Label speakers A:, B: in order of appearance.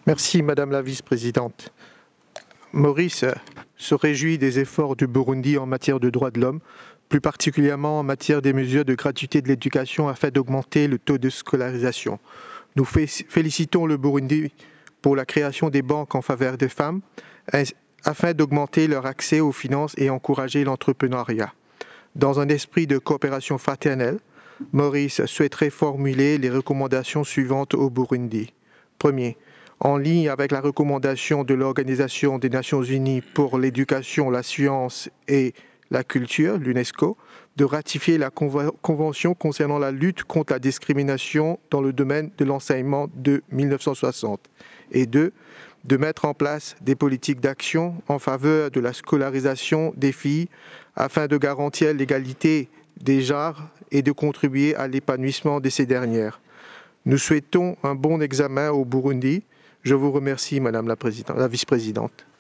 A: Merci, Madame la vice-présidente. Maurice se réjouit des efforts du Burundi en matière de droits de l'homme, plus particulièrement en matière des mesures de gratuité de l'éducation afin d'augmenter le taux de scolarisation. Nous félicitons le Burundi pour la création des banques en faveur des femmes, afin d'augmenter leur accès aux finances et encourager l'entrepreneuriat. Dans un esprit de coopération fraternelle, Maurice souhaiterait formuler les recommandations suivantes au Burundi. Premier, en ligne avec la recommandation de l'Organisation des Nations Unies pour l'éducation, la science et la culture, l'UNESCO, de ratifier la Convention concernant la lutte contre la discrimination dans le domaine de l'enseignement de 1960. Et deux, de mettre en place des politiques d'action en faveur de la scolarisation des filles afin de garantir l'égalité des genres et de contribuer à l'épanouissement de ces dernières. Nous souhaitons un bon examen au Burundi. Je vous remercie, Madame la vice-présidente.